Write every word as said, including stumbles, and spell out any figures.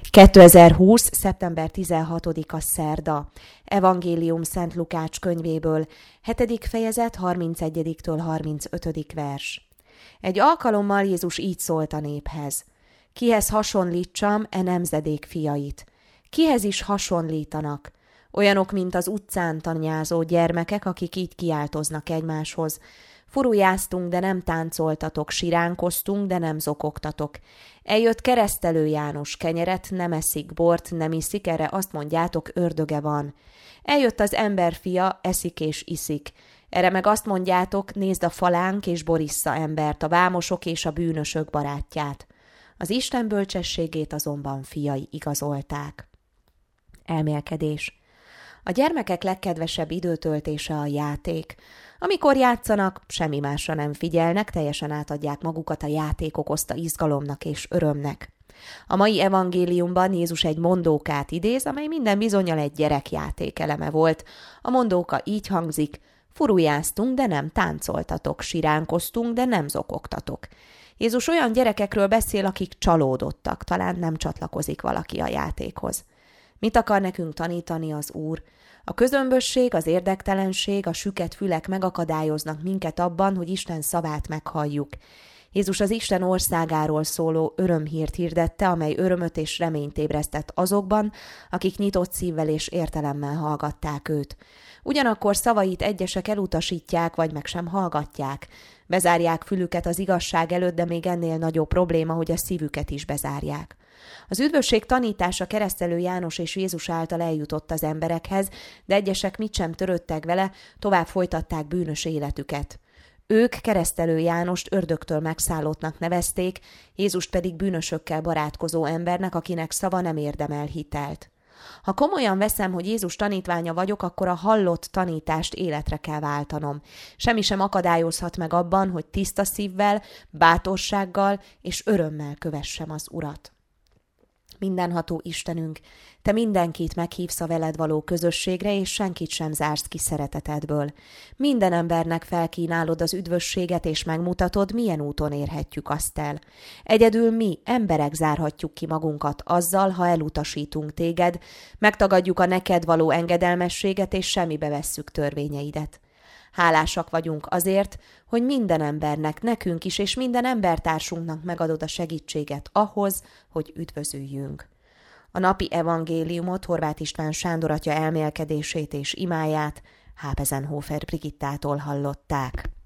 kétezer-húsz. szeptember tizenhatodika szerda. Evangélium Szent Lukács könyvéből, hetedik fejezet, harmincegyediktől harmincötödik vers. Egy alkalommal Jézus így szólt a néphez: Kihez hasonlítsam e nemzedék fiait? Kihez is hasonlítanak? Olyanok, mint az utcán tanyázó gyermekek, akik így kiáltoznak egymáshoz: Furujáztunk, de nem táncoltatok, siránkoztunk, de nem zokogtatok. Eljött Keresztelő János, kenyeret nem eszik, bort nem iszik, erre azt mondjátok, ördöge van. Eljött az emberfia, eszik és iszik. Erre meg azt mondjátok, nézd a falánk és borissza embert, a vámosok és a bűnösök barátját. Az Isten bölcsességét azonban fiai igazolták. Elmélkedés. A gyermekek legkedvesebb időtöltése a játék. Amikor játszanak, semmi másra nem figyelnek, teljesen átadják magukat a játék okozta izgalomnak és örömnek. A mai evangéliumban Jézus egy mondókát idéz, amely minden bizonnyal egy gyerekjáték eleme volt. A mondóka így hangzik: Furujáztunk, de nem táncoltatok, siránkoztunk, de nem zokogtatok. Jézus olyan gyerekekről beszél, akik csalódottak, talán nem csatlakozik valaki a játékhoz. Mit akar nekünk tanítani az Úr? A közömbösség, az érdektelenség, a süket fülek megakadályoznak minket abban, hogy Isten szavát meghalljuk. Jézus az Isten országáról szóló örömhírt hirdette, amely örömöt és reményt ébresztett azokban, akik nyitott szívvel és értelemmel hallgatták őt. Ugyanakkor szavait egyesek elutasítják, vagy meg sem hallgatják. Bezárják fülüket az igazság előtt, de még ennél nagyobb probléma, hogy a szívüket is bezárják. Az üdvösség tanítása Keresztelő János és Jézus által eljutott az emberekhez, de egyesek mit sem törődtek vele, tovább folytatták bűnös életüket. Ők Keresztelő Jánost ördögtől megszállottnak nevezték, Jézust pedig bűnösökkel barátkozó embernek, akinek szava nem érdemel hitelt. Ha komolyan veszem, hogy Jézus tanítványa vagyok, akkor a hallott tanítást életre kell váltanom. Semmi sem akadályozhat meg abban, hogy tiszta szívvel, bátorsággal és örömmel kövessem az Urat. Mindenható Istenünk, Te mindenkit meghívsz a veled való közösségre, és senkit sem zársz ki szeretetedből. Minden embernek felkínálod az üdvösséget, és megmutatod, milyen úton érhetjük azt el. Egyedül mi, emberek zárhatjuk ki magunkat azzal, ha elutasítunk téged, megtagadjuk a neked való engedelmességet, és semmibe vesszük törvényeidet. Hálásak vagyunk azért, hogy minden embernek, nekünk is, és minden embertársunknak megadod a segítséget ahhoz, hogy üdvözüljünk. A napi evangéliumot Horváth István Sándor atya elmélkedését és imáját Hápezenhofer Brigittától hallották.